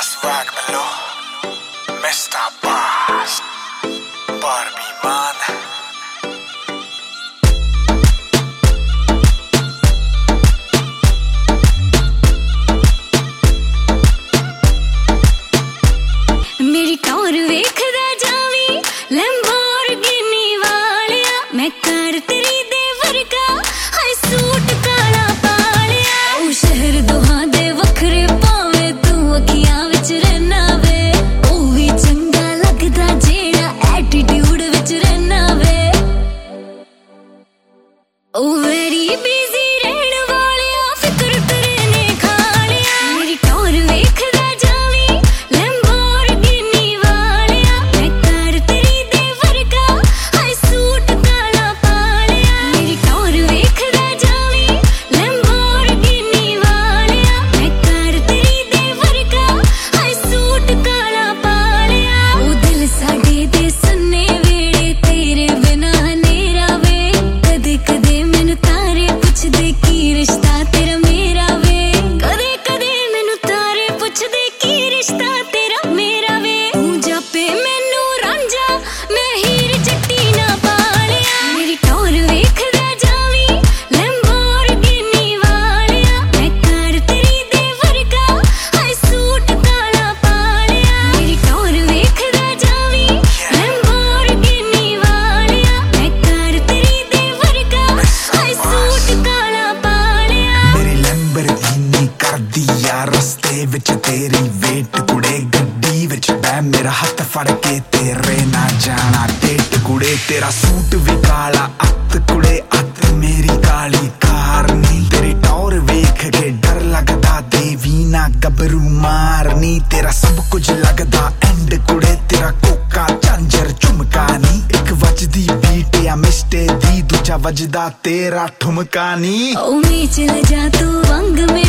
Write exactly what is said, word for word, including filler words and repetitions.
swag below, Mister Boss, Barbie man. मेरी टौर वेखदा जावी लैम्बोर्गिनी वालिया, मैं कर तेरी देवर का हाय सूट काला पालिया। ओ शहर दोहां दे वखरे पावे तू अखियां विच रहना वे, ओ भी चंगा लगदा जेड़ा एटीट्यूड विच रहना वे। ओ वेरी बिजी रहण वालिया फिकर तेरे ने खा लिया। मेरी टौर वेखदा रस्ते विच तेरी वेट कुड़े, गड्डी विच बै मेरा हाथ फड़ के तेरे ना जाना डेट कुड़े। तेरा सूट भी काला अत कुड़े, अत मेरी काली कारनी। तेरी टौर वेख के डर लगदा देवी ना गबरू मारनी। तेरा सब कुछ लगदा एंड कुड़े, तेरा कोका झांजर झुमका नी। एक वजदी बीट या मिस्टे दी, दूजा वजदा तेरा ठुमका नी। ओ मैं चल जा तू वंग में